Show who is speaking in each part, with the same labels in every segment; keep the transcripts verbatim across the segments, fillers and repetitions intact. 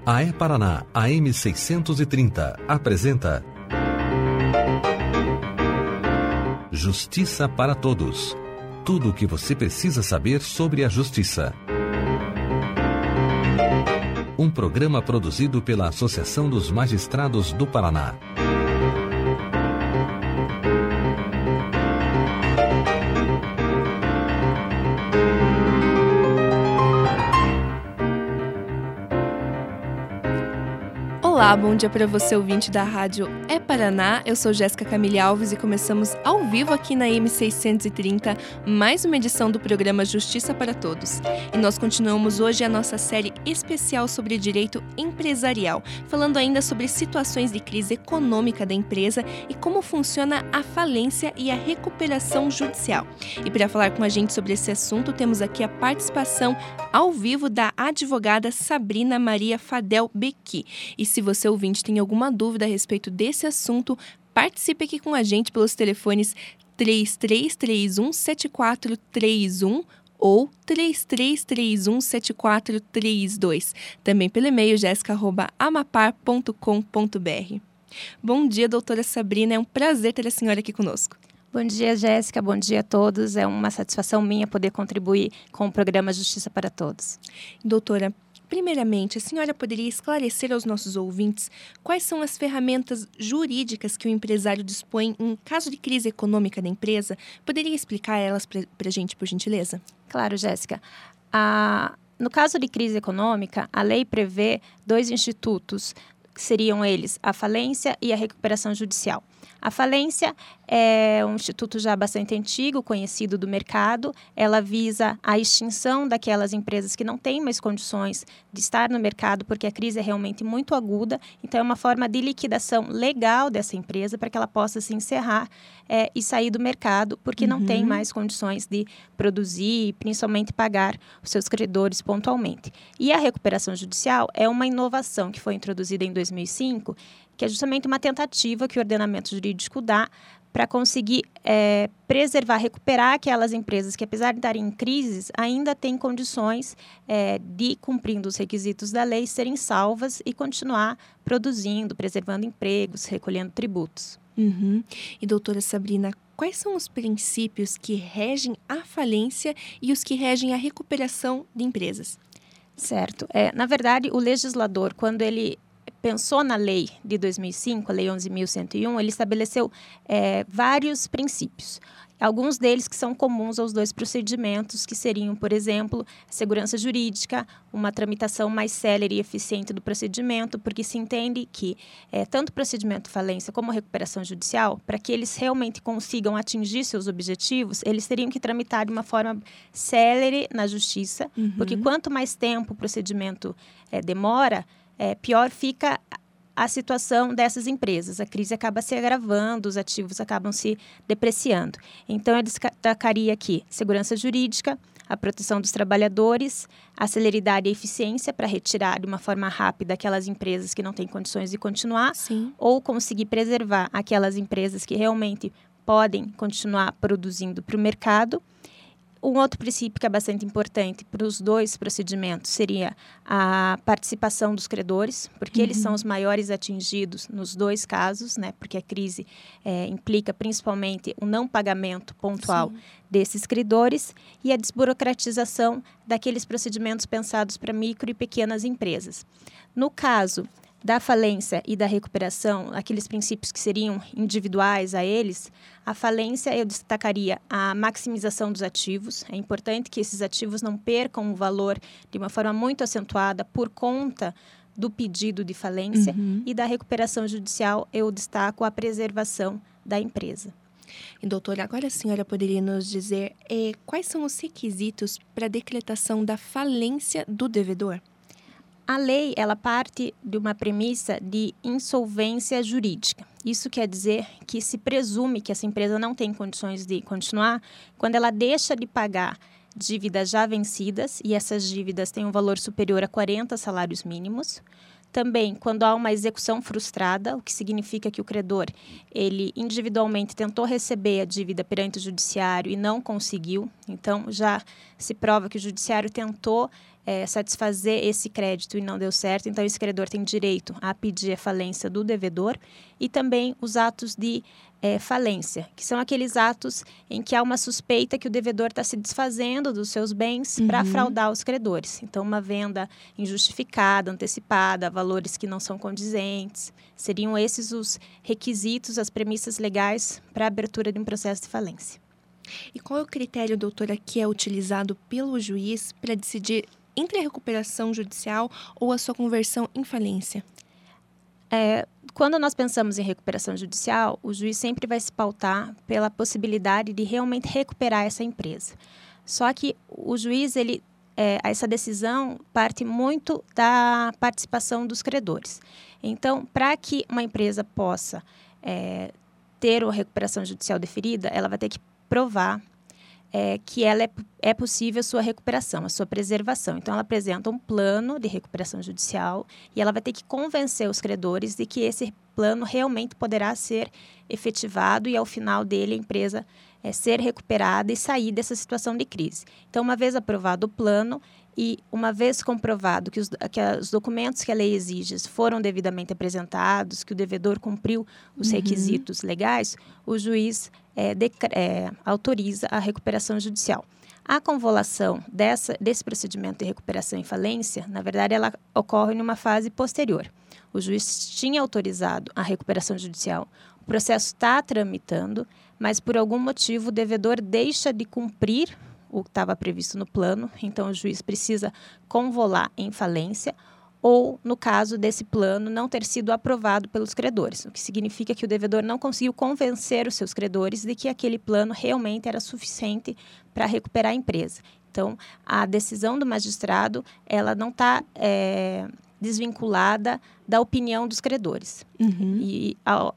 Speaker 1: A E-Paraná, A M seiscentos e trinta, apresenta Justiça para Todos. Tudo o que você precisa saber sobre a justiça. Um programa produzido pela Associação dos Magistrados do Paraná.
Speaker 2: Olá, bom dia para você, ouvinte da Rádio E-Paraná. Eu sou Jéssica Camille Alves e começamos ao vivo aqui na M seiscentos e trinta, mais uma edição do programa Justiça para Todos. E nós continuamos hoje a nossa série especial sobre direito empresarial, falando ainda sobre situações de crise econômica da empresa e como funciona a falência e a recuperação judicial. E para falar com a gente sobre esse assunto, temos aqui a participação ao vivo da advogada Sabrina Maria Fadel Bequi. E se você, ouvinte, tem alguma dúvida a respeito desse assunto, participe aqui com a gente pelos telefones três três três um, sete quatro três um ou três três três um, sete quatro três dois. Também pelo e-mail jéssica arroba amapar ponto com ponto b r. Bom dia, doutora Sabrina. É um prazer ter a senhora aqui conosco.
Speaker 3: Bom dia, Jéssica. Bom dia a todos. É uma satisfação minha poder contribuir com o programa Justiça para Todos.
Speaker 2: Doutora, primeiramente, a senhora poderia esclarecer aos nossos ouvintes quais são as ferramentas jurídicas que o empresário dispõe em caso de crise econômica da empresa? Poderia explicar elas para a gente, por gentileza?
Speaker 3: Claro, Jéssica. A... No caso de crise econômica, a lei prevê dois institutos, que seriam eles a falência e a recuperação judicial. A falência é um instituto já bastante antigo, conhecido do mercado. Ela visa a extinção daquelas empresas que não têm mais condições de estar no mercado, porque a crise é realmente muito aguda. Então, é uma forma de liquidação legal dessa empresa para que ela possa se encerrar é, e sair do mercado, porque uhum. não tem mais condições de produzir e principalmente pagar os seus credores pontualmente. E a recuperação judicial é uma inovação que foi introduzida em dois mil e cinco, que é justamente uma tentativa que o ordenamento jurídico dá para conseguir é, preservar, recuperar aquelas empresas que, apesar de estarem em crises, ainda têm condições é, de, cumprindo os requisitos da lei, serem salvas e continuar produzindo, preservando empregos, recolhendo tributos.
Speaker 2: Uhum. E, doutora Sabrina, quais são os princípios que regem a falência e os que regem a recuperação de empresas?
Speaker 3: Certo. É, na verdade, o legislador, quando ele pensou na lei de dois mil e cinco, a lei onze mil cento e um, ele estabeleceu é, vários princípios. Alguns deles que são comuns aos dois procedimentos, que seriam, por exemplo, a segurança jurídica, uma tramitação mais célere e eficiente do procedimento, porque se entende que é, tanto o procedimento falência como a recuperação judicial, para que eles realmente consigam atingir seus objetivos, eles teriam que tramitar de uma forma célere na justiça, uhum. porque quanto mais tempo o procedimento é, demora, É, pior fica a situação dessas empresas. A crise acaba se agravando, os ativos acabam se depreciando. Então, eu destacaria aqui segurança jurídica, a proteção dos trabalhadores, a celeridade e a eficiência para retirar de uma forma rápida aquelas empresas que não têm condições de continuar,
Speaker 2: Sim.
Speaker 3: ou conseguir preservar aquelas empresas que realmente podem continuar produzindo para o mercado. Um outro princípio que é bastante importante para os dois procedimentos seria a participação dos credores, porque uhum. eles são os maiores atingidos nos dois casos, né? Porque a crise é, implica principalmente o não pagamento pontual Sim. desses credores e a desburocratização daqueles procedimentos pensados para micro e pequenas empresas. No caso da falência e da recuperação, aqueles princípios que seriam individuais a eles, a falência eu destacaria a maximização dos ativos. É importante que esses ativos não percam o valor de uma forma muito acentuada por conta do pedido de falência. Uhum. E da recuperação judicial eu destaco a preservação da empresa.
Speaker 2: E, doutora, agora a senhora poderia nos dizer eh, quais são os requisitos para a decretação da falência do devedor?
Speaker 3: A lei, ela parte de uma premissa de insolvência jurídica. Isso quer dizer que se presume que essa empresa não tem condições de continuar quando ela deixa de pagar dívidas já vencidas, e essas dívidas têm um valor superior a quarenta salários mínimos. Também, quando há uma execução frustrada, o que significa que o credor, ele individualmente tentou receber a dívida perante o judiciário e não conseguiu. Então, já se prova que o judiciário tentou é, satisfazer esse crédito e não deu certo, então esse credor tem direito a pedir a falência do devedor, e também os atos de é, falência, que são aqueles atos em que há uma suspeita que o devedor está se desfazendo dos seus bens uhum. para fraudar os credores. Então, uma venda injustificada, antecipada, valores que não são condizentes. Seriam esses os requisitos, as premissas legais para a abertura de um processo de falência.
Speaker 2: E qual é o critério, doutora, que é utilizado pelo juiz para decidir entre a recuperação judicial ou a sua conversão em falência?
Speaker 3: É, quando nós pensamos em recuperação judicial, o juiz sempre vai se pautar pela possibilidade de realmente recuperar essa empresa. Só que o juiz, ele, é, essa decisão parte muito da participação dos credores. Então, para que uma empresa possa é, ter uma recuperação judicial deferida, ela vai ter que provar é, que ela é, é possível a sua recuperação, a sua preservação. Então, ela apresenta um plano de recuperação judicial e ela vai ter que convencer os credores de que esse plano realmente poderá ser efetivado e, ao final dele, a empresa é, ser recuperada e sair dessa situação de crise. Então, uma vez aprovado o plano e uma vez comprovado que os, que os documentos que a lei exige foram devidamente apresentados, que o devedor cumpriu os uhum. requisitos legais, o juiz É, de, é, autoriza a recuperação judicial. A convolução dessa, desse procedimento de recuperação em falência, na verdade, ela ocorre numa fase posterior. O juiz tinha autorizado a recuperação judicial, o processo está tramitando, mas por algum motivo o devedor deixa de cumprir o que estava previsto no plano, então o juiz precisa convolar em falência, ou, no caso desse plano, não ter sido aprovado pelos credores, o que significa que o devedor não conseguiu convencer os seus credores de que aquele plano realmente era suficiente para recuperar a empresa. Então, a decisão do magistrado, ela não está é, desvinculada da opinião dos credores.
Speaker 2: Uhum.
Speaker 3: E ao,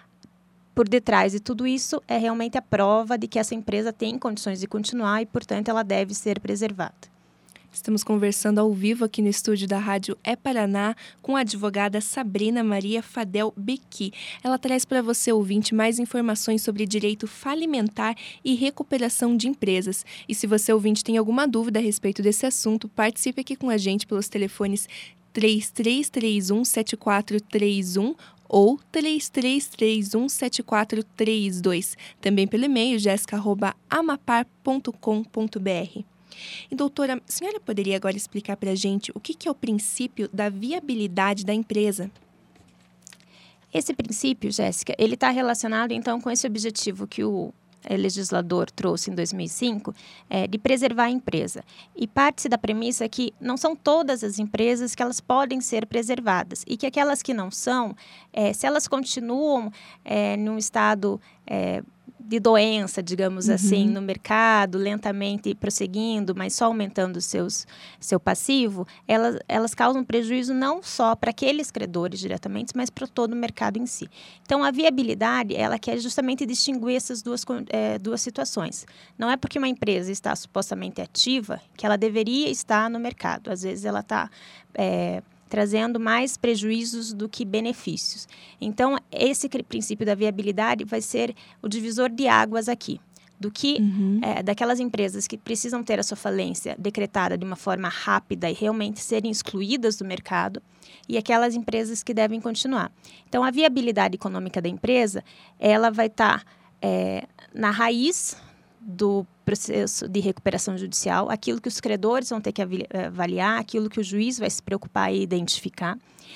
Speaker 3: por detrás de tudo isso é realmente a prova de que essa empresa tem condições de continuar e, portanto, ela deve ser preservada.
Speaker 2: Estamos conversando ao vivo aqui no estúdio da Rádio É Paraná com a advogada Sabrina Maria Fadel Bequi. Ela traz para você, ouvinte, mais informações sobre direito falimentar e recuperação de empresas. E se você, ouvinte, tem alguma dúvida a respeito desse assunto, participe aqui com a gente pelos telefones três três três um sete quatro três um ou três três três um sete quatro três dois. Também pelo e-mail jessica arroba amapar ponto com ponto br. E, doutora, a senhora poderia agora explicar para a gente o que, que é o princípio da viabilidade da empresa?
Speaker 3: Esse princípio, Jéssica, ele está relacionado, então, com esse objetivo que o é, legislador trouxe em dois mil e cinco, é, de preservar a empresa. E parte-se da premissa que não são todas as empresas que elas podem ser preservadas e que aquelas que não são, é, se elas continuam é, num estado é, de doença, digamos uhum. assim, no mercado, lentamente prosseguindo, mas só aumentando seus, seu passivo, elas, elas causam prejuízo não só para aqueles credores diretamente, mas para todo o mercado em si. Então, a viabilidade, ela quer justamente distinguir essas duas, é, duas situações. Não é porque uma empresa está supostamente ativa que ela deveria estar no mercado. Às vezes, ela está É, trazendo mais prejuízos do que benefícios. Então, esse princípio da viabilidade vai ser o divisor de águas aqui, do que uhum. é, daquelas empresas que precisam ter a sua falência decretada de uma forma rápida e realmente serem excluídas do mercado, e aquelas empresas que devem continuar. Então, a viabilidade econômica da empresa, ela vai estar é, na raiz do processo de recuperação judicial, aquilo que os credores vão ter que avaliar, aquilo que o juiz vai se preocupar e identificar.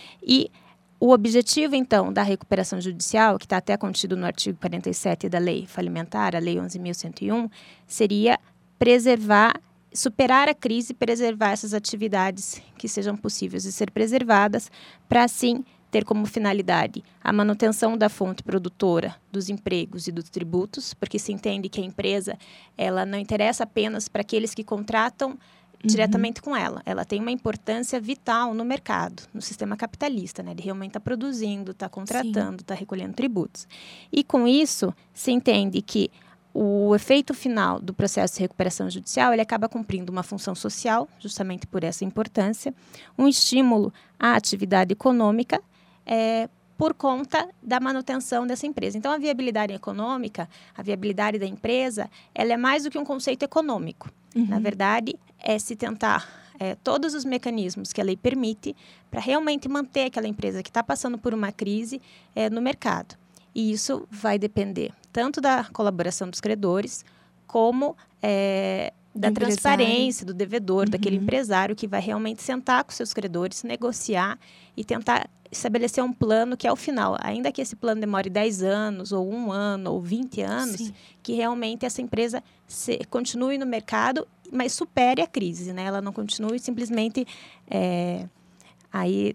Speaker 3: E o objetivo, então, da recuperação judicial, que está até contido no artigo quarenta e sete da Lei Falimentar, a Lei onze mil cento e um, seria preservar, superar a crise e preservar essas atividades que sejam possíveis de ser preservadas, para, assim, ter como finalidade a manutenção da fonte produtora, dos empregos e dos tributos, porque se entende que a empresa, ela não interessa apenas para aqueles que contratam uhum. diretamente com ela. Ela tem uma importância vital no mercado, no sistema capitalista, né? De realmente estar tá produzindo, estar tá contratando, estar tá recolhendo tributos. E com isso, se entende que o efeito final do processo de recuperação judicial, ele acaba cumprindo uma função social, justamente por essa importância, um estímulo à atividade econômica, É, por conta da manutenção dessa empresa. Então, a viabilidade econômica, a viabilidade da empresa, ela é mais do que um conceito econômico. Uhum. Na verdade, é se tentar é, todos os mecanismos que a lei permite para realmente manter aquela empresa que está passando por uma crise é, no mercado. E isso vai depender tanto da colaboração dos credores, como é, da
Speaker 2: empresário.
Speaker 3: transparência do devedor,
Speaker 2: Uhum.
Speaker 3: daquele empresário que vai realmente sentar com seus credores, negociar e tentar estabelecer um plano que, ao final, ainda que esse plano demore dez anos, ou um ano, ou vinte anos,
Speaker 2: Sim.
Speaker 3: que realmente essa empresa se, continue no mercado, mas supere a crise, né? Ela não continue simplesmente é, aí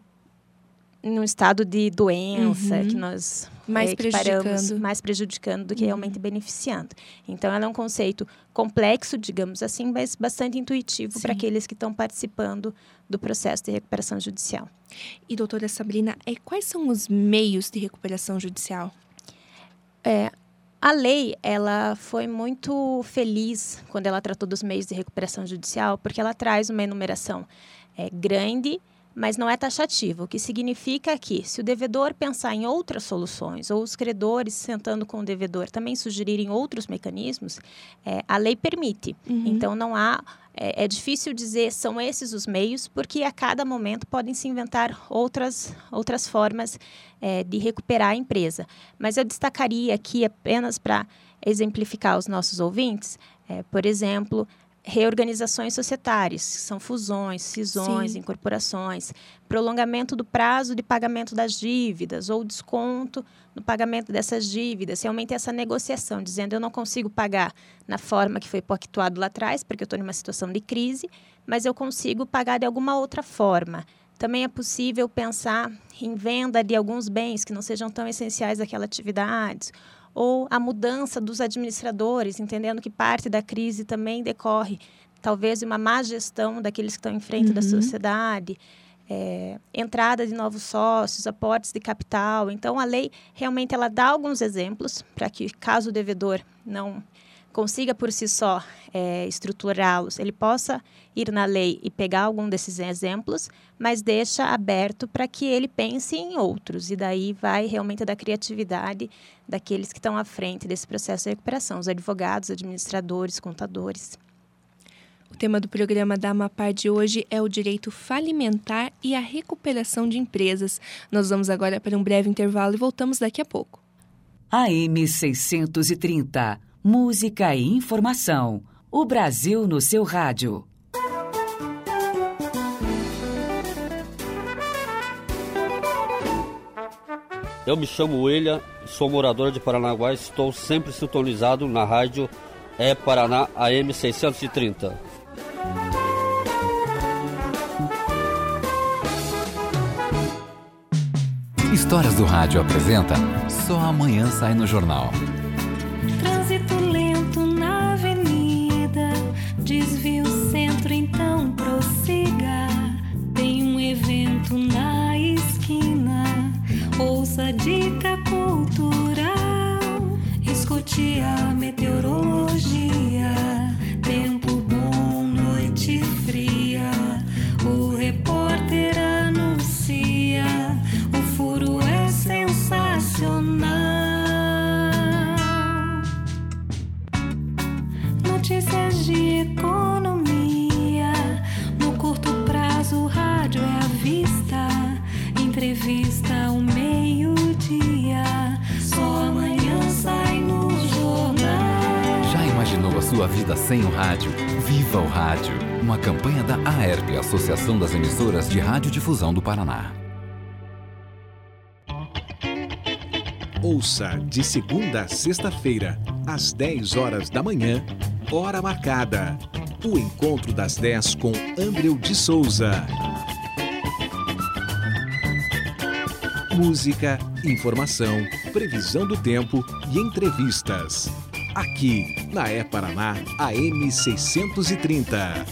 Speaker 3: num estado de doença,
Speaker 2: Uhum.
Speaker 3: que nós
Speaker 2: Mais
Speaker 3: é, equiparamos,
Speaker 2: prejudicando.
Speaker 3: mais prejudicando do que
Speaker 2: Uhum.
Speaker 3: realmente beneficiando. Então, ela é um conceito complexo, digamos assim, mas bastante intuitivo
Speaker 2: Sim.
Speaker 3: para aqueles que estão participando do processo de recuperação judicial.
Speaker 2: E, doutora Sabrina, é, quais são os meios de recuperação judicial?
Speaker 3: É, a lei, ela foi muito feliz quando ela tratou dos meios de recuperação judicial, porque ela traz uma enumeração é, grande, mas não é taxativa, o que significa que, se o devedor pensar em outras soluções, ou os credores, sentando com o devedor, também sugerirem outros mecanismos, é, a lei permite.
Speaker 2: Uhum.
Speaker 3: Então, não há... É, é difícil dizer são esses os meios, porque a cada momento podem se inventar outras, outras formas é, de recuperar a empresa. Mas eu destacaria aqui, apenas para exemplificar os nossos ouvintes, é, por exemplo, reorganizações societárias, que são fusões, cisões,
Speaker 2: Sim.
Speaker 3: incorporações, prolongamento do prazo de pagamento das dívidas ou desconto no pagamento dessas dívidas, realmente essa negociação, dizendo eu não consigo pagar na forma que foi pactuado lá atrás, porque eu estou numa situação de crise, mas eu consigo pagar de alguma outra forma. Também é possível pensar em venda de alguns bens que não sejam tão essenciais daquela atividade, ou a mudança dos administradores, entendendo que parte da crise também decorre, talvez, de uma má gestão daqueles que estão em frente
Speaker 2: Uhum.
Speaker 3: da sociedade, é, entrada de novos sócios, aportes de capital. Então, a lei, realmente, ela dá alguns exemplos para que, caso o devedor não consiga por si só é, estruturá-los, ele possa ir na lei e pegar algum desses exemplos, mas deixa aberto para que ele pense em outros. E daí vai realmente da criatividade daqueles que estão à frente desse processo de recuperação, os advogados, administradores, contadores.
Speaker 2: O tema do programa da Amapar de hoje é o direito falimentar e a recuperação de empresas. Nós vamos agora para um breve intervalo e voltamos daqui a pouco.
Speaker 4: A M seiscentos e trinta, música e informação. O Brasil no seu rádio.
Speaker 5: Eu me chamo William, sou morador de Paranaguá, estou sempre sintonizado na rádio É Paraná A M seiscentos e trinta.
Speaker 1: Histórias do Rádio apresenta Só Amanhã Sai no Jornal.
Speaker 6: Trânsito lento na avenida, desvio centro, então prossiga. Tem um evento na esquina, ouça a dica cultural. Escute a meteorologia, tempo bom, noite fria. O repórter anuncia, o furo é sensacional. Notícias de economia, no curto prazo o rádio é à vista. Entrevista ao meio-dia, só amanhã sai no jornal.
Speaker 1: Já imaginou a sua vida sem o rádio? Viva o Rádio! Uma campanha da A E R P, Associação das Emissoras de Radiodifusão do Paraná.
Speaker 7: Ouça de segunda a sexta-feira, às dez horas da manhã, hora marcada. O encontro das dez com Andreu de Souza. Música, informação, previsão do tempo e entrevistas. Aqui na É Paraná A M seiscentos e trinta.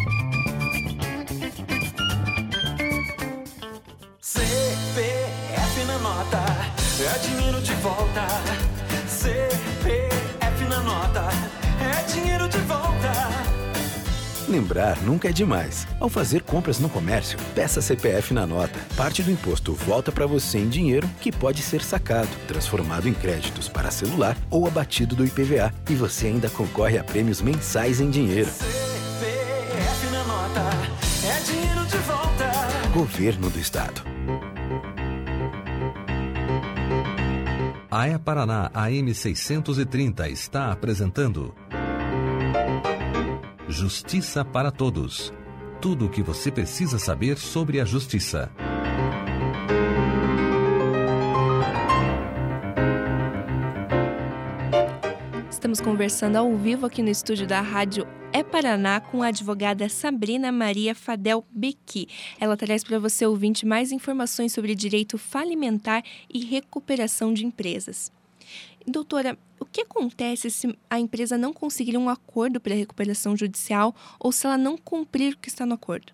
Speaker 8: C P F na nota, é dinheiro de volta. C P F na nota, é dinheiro de volta.
Speaker 9: Lembrar nunca é demais. Ao fazer compras no comércio, peça C P F na nota. Parte do imposto volta para você em dinheiro que pode ser sacado, transformado em créditos para celular ou abatido do I P V A. E você ainda concorre a prêmios mensais em dinheiro.
Speaker 8: C P F na nota, é dinheiro de volta.
Speaker 9: Governo do Estado.
Speaker 1: A E-Paraná A M seiscentos e trinta está apresentando Justiça para Todos. Tudo o que você precisa saber sobre a justiça.
Speaker 2: Estamos conversando ao vivo aqui no estúdio da Rádio E-Paraná com a advogada Sabrina Maria Fadel Bequi. Ela traz para você, ouvinte, mais informações sobre direito falimentar e recuperação de empresas. Doutora, o que acontece se a empresa não conseguir um acordo para a recuperação judicial ou se ela não cumprir o que está no acordo?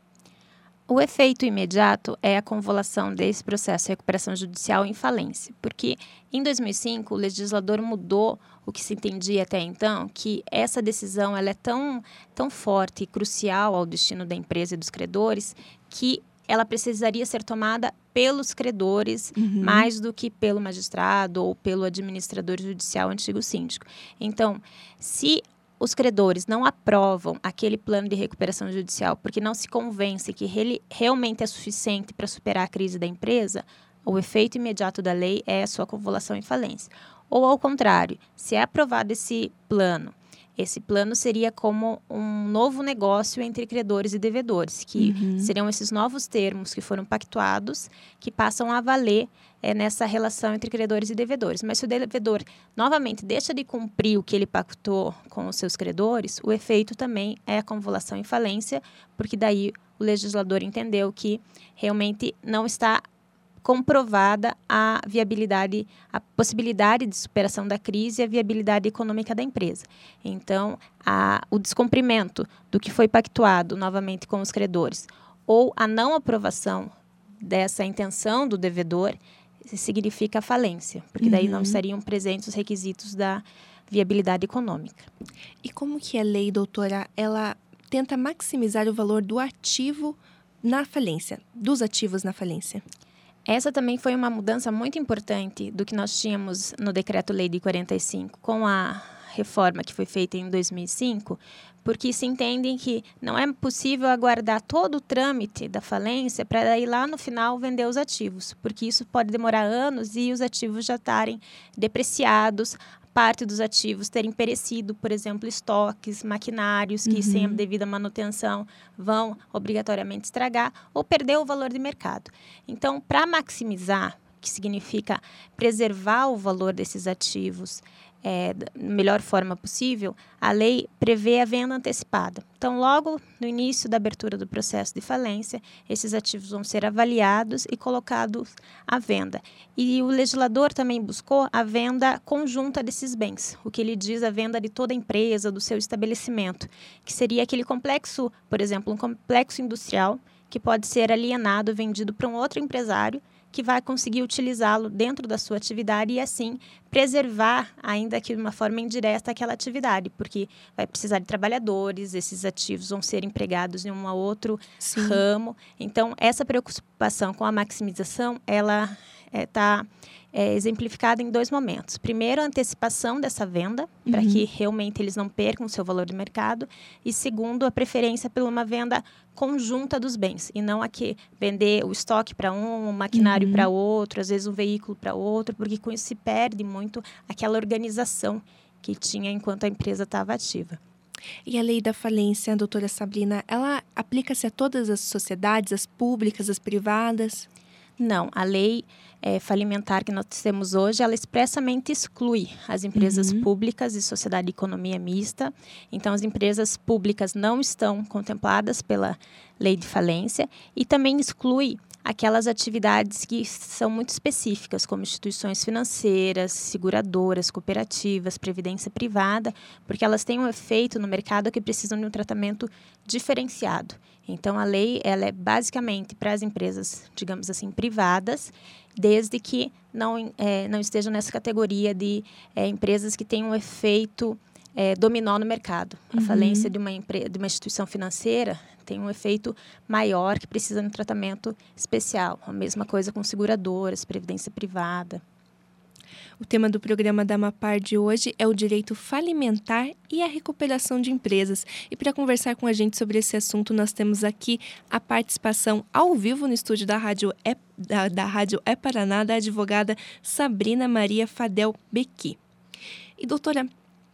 Speaker 3: O efeito imediato é a convolução desse processo de recuperação judicial em falência, porque em dois mil e cinco o legislador mudou o que se entendia até então, que essa decisão ela é tão, tão forte e crucial ao destino da empresa e dos credores, que ela precisaria ser tomada pelos credores, uhum. mais do que pelo magistrado ou pelo administrador judicial, antigo síndico. Então, se os credores não aprovam aquele plano de recuperação judicial porque não se convencem que ele realmente é suficiente para superar a crise da empresa, o efeito imediato da lei é a sua convolução em falência. Ou, ao contrário, se é aprovado esse plano, esse plano seria como um novo negócio entre credores e devedores, que uhum. seriam esses novos termos que foram pactuados, que passam a valer é, nessa relação entre credores e devedores. Mas se o devedor, novamente, deixa de cumprir o que ele pactuou com os seus credores, o efeito também é a convolução em falência, porque daí o legislador entendeu que realmente não está comprovada a viabilidade, a possibilidade de superação da crise e a viabilidade econômica da empresa. Então, a, o descumprimento do que foi pactuado novamente com os credores ou a não aprovação dessa intenção do devedor significa a falência, porque daí uhum. não estariam presentes os requisitos da viabilidade econômica.
Speaker 2: E como que a lei, doutora, ela tenta maximizar o valor do ativo na falência, dos ativos na falência?
Speaker 3: Essa também foi uma mudança muito importante do que nós tínhamos no Decreto-Lei de quarenta e cinco, com a reforma que foi feita em dois mil e cinco, porque se entendem que não é possível aguardar todo o trâmite da falência para ir lá no final vender os ativos, porque isso pode demorar anos e os ativos já estarem depreciados, parte dos ativos terem perecido, por exemplo, estoques, maquinários que, uhum. sem a devida manutenção, vão obrigatoriamente estragar ou perder o valor de mercado. Então, para maximizar, que significa preservar o valor desses ativos é, da melhor forma possível, a lei prevê a venda antecipada. Então, logo no início da abertura do processo de falência, esses ativos vão ser avaliados e colocados à venda. E o legislador também buscou a venda conjunta desses bens, o que ele diz a venda de toda a empresa, do seu estabelecimento, que seria aquele complexo, por exemplo, um complexo industrial que pode ser alienado, vendido para um outro empresário, que vai conseguir utilizá-lo dentro da sua atividade e, assim, preservar, ainda que de uma forma indireta, aquela atividade, porque vai precisar de trabalhadores, esses ativos vão ser empregados em um outro Sim. ramo. Então, essa preocupação com a maximização, ela está é, é, exemplificada em dois momentos. Primeiro, a antecipação dessa venda, uhum. para que realmente eles não percam o seu valor de mercado. E segundo, a preferência por uma venda conjunta dos bens, e não aqui vender o estoque para um, o maquinário uhum. para outro, às vezes um veículo para outro, porque com isso se perde muito aquela organização que tinha enquanto a empresa estava ativa.
Speaker 2: E a lei da falência, doutora Sabrina, ela aplica-se a todas as sociedades, as públicas, as privadas?
Speaker 3: Não, a lei é, falimentar que nós temos hoje, ela expressamente exclui as empresas uhum. públicas e sociedade de economia mista. Então, as empresas públicas não estão contempladas pela lei de falência e também exclui aquelas atividades que são muito específicas, como instituições financeiras, seguradoras, cooperativas, previdência privada, porque elas têm um efeito no mercado que precisam de um tratamento diferenciado. Então, a lei ela é basicamente para as empresas, digamos assim, privadas, desde que não, é, não estejam nessa categoria de é, empresas que têm um efeito é, dominó no mercado. A uhum. falência de uma, empre- de uma instituição financeira tem um efeito maior que precisa de um tratamento especial. A mesma coisa com seguradoras, previdência privada.
Speaker 2: O tema do programa da Amapar de hoje é o direito falimentar e a recuperação de empresas. E para conversar com a gente sobre esse assunto, nós temos aqui a participação ao vivo no estúdio da Rádio É, da, da Rádio É Paraná, da advogada Sabrina Maria Fadel Bequi. E doutora,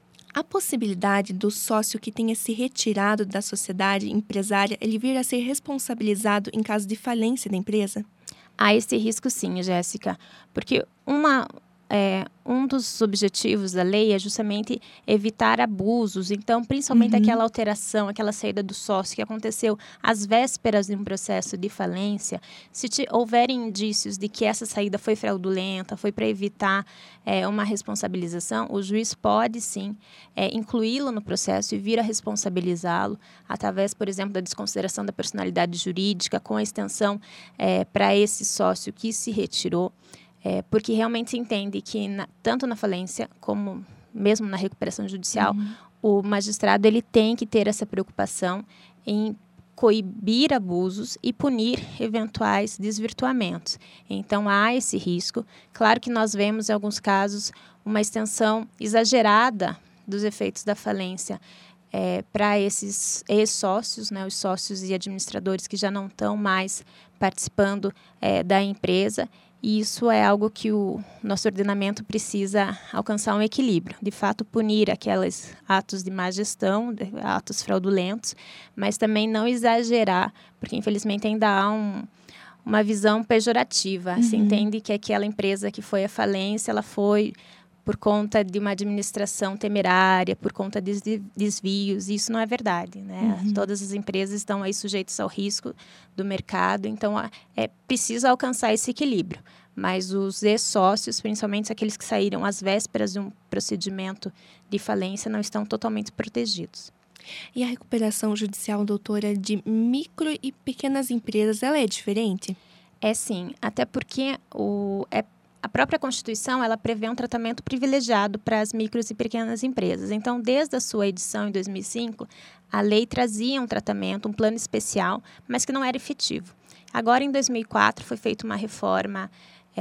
Speaker 2: a possibilidade do sócio que tenha se retirado da sociedade empresária, ele vir a ser responsabilizado em caso de falência da empresa?
Speaker 3: Há esse risco sim, Jéssica, porque uma... É, um dos objetivos da lei é justamente evitar abusos. Então, principalmente uhum. aquela alteração, aquela saída do sócio que aconteceu às vésperas de um processo de falência, se te, houverem indícios de que essa saída foi fraudulenta, foi para evitar é, uma responsabilização, o juiz pode sim é, incluí-lo no processo e vir a responsabilizá-lo através, por exemplo, da desconsideração da personalidade jurídica, com a extensão é, para esse sócio que se retirou. É, porque realmente se entende que, na, tanto na falência como mesmo na recuperação judicial, uhum. o magistrado ele tem que ter essa preocupação em coibir abusos e punir eventuais desvirtuamentos. Então, há esse risco. Claro que nós vemos, em alguns casos, uma extensão exagerada dos efeitos da falência é, para esses ex-sócios, né, os sócios e administradores que já não estão mais participando é, da empresa. E isso é algo que o nosso ordenamento precisa alcançar um equilíbrio. De fato, punir aqueles atos de má gestão, atos fraudulentos, mas também não exagerar, porque infelizmente ainda há um, uma visão pejorativa. Uhum. Se entende que aquela empresa que foi à falência, ela foi por conta de uma administração temerária, por conta de desvios. Isso não é verdade, né? Uhum. Todas as empresas estão aí sujeitas ao risco do mercado, então é preciso alcançar esse equilíbrio. Mas os ex-sócios, principalmente aqueles que saíram às vésperas de um procedimento de falência, não estão totalmente protegidos.
Speaker 2: E a recuperação judicial, doutora, de micro e pequenas empresas, ela é diferente?
Speaker 3: É sim, até porque o, é a própria Constituição, ela prevê um tratamento privilegiado para as micros e pequenas empresas. Então, desde a sua edição em dois mil e cinco, a lei trazia um tratamento, um plano especial, mas que não era efetivo. Agora, em dois mil e quatro, foi feita uma reforma,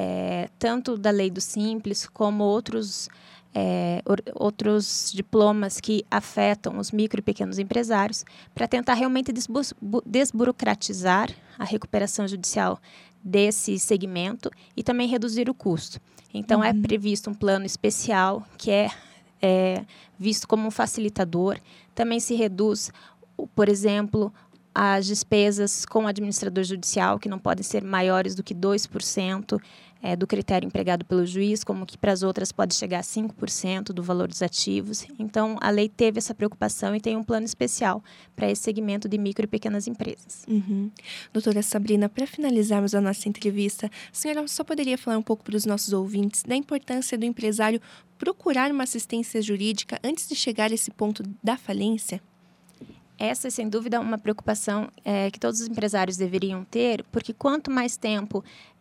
Speaker 3: é, tanto da lei do Simples, como outros, é, or, outros diplomas que afetam os micro e pequenos empresários, para tentar realmente desbu- desburocratizar a recuperação judicial desse segmento e também reduzir o custo. Então, uhum. é previsto um plano especial que é, é visto como um facilitador. Também se reduz, por exemplo, as despesas com o administrador judicial, que não podem ser maiores do que dois por cento é, do critério empregado pelo juiz, como que para as outras pode chegar a cinco por cento do valor dos ativos. Então, a lei teve essa preocupação e tem um plano especial para esse segmento de micro e pequenas empresas.
Speaker 2: Uhum. Doutora Sabrina, para finalizarmos a nossa entrevista, a senhora só poderia falar um pouco para os nossos ouvintes da importância do empresário procurar uma assistência jurídica antes de chegar a esse ponto da falência?
Speaker 3: Essa é, sem dúvida, uma preocupação é, que todos os empresários deveriam ter, porque quanto mais tempo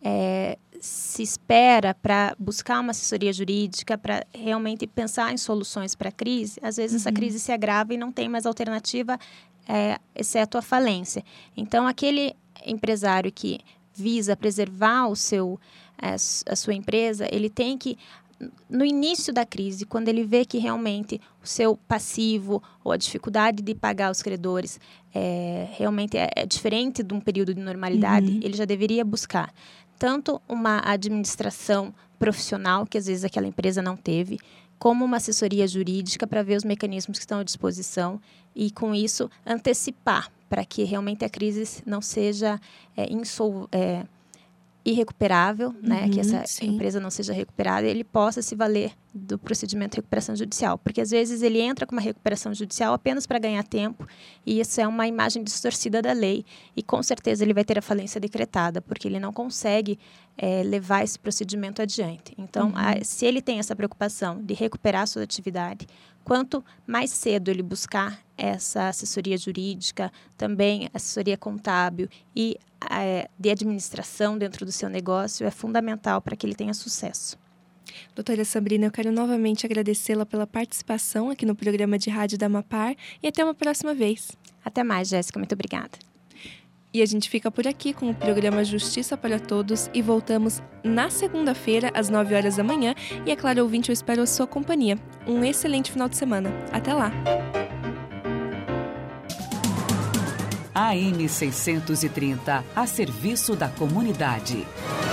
Speaker 3: é, se espera para buscar uma assessoria jurídica, para realmente pensar em soluções para a crise, às vezes uhum. essa crise se agrava e não tem mais alternativa, é, exceto a falência. Então, aquele empresário que visa preservar o seu, a, a sua empresa, ele tem que, no início da crise, quando ele vê que realmente o seu passivo ou a dificuldade de pagar os credores é, realmente é, é diferente de um período de normalidade, uhum. ele já deveria buscar tanto uma administração profissional, que às vezes aquela empresa não teve, como uma assessoria jurídica para ver os mecanismos que estão à disposição e, com isso, antecipar para que realmente a crise não seja é, insol- é, irrecuperável, uhum, né, que essa sim. empresa não seja recuperada, ele possa se valer do procedimento de recuperação judicial. Porque, às vezes, ele entra com uma recuperação judicial apenas para ganhar tempo e isso é uma imagem distorcida da lei. E, com certeza, ele vai ter a falência decretada, porque ele não consegue é, levar esse procedimento adiante. Então, uhum. a, se ele tem essa preocupação de recuperar a sua atividade, quanto mais cedo ele buscar essa assessoria jurídica, também assessoria contábil e é, de administração dentro do seu negócio, é fundamental para que ele tenha sucesso.
Speaker 2: Doutora Sabrina, eu quero novamente agradecê-la pela participação aqui no programa de rádio da Amapar e até uma próxima vez.
Speaker 3: Até mais, Jéssica. Muito obrigada.
Speaker 2: E a gente fica por aqui com o programa Justiça para Todos e voltamos na segunda-feira, às nove horas da manhã. E é claro, ouvinte, eu espero a sua companhia. Um excelente final de semana. Até lá!
Speaker 4: A M seiscentos e trinta, a serviço da comunidade.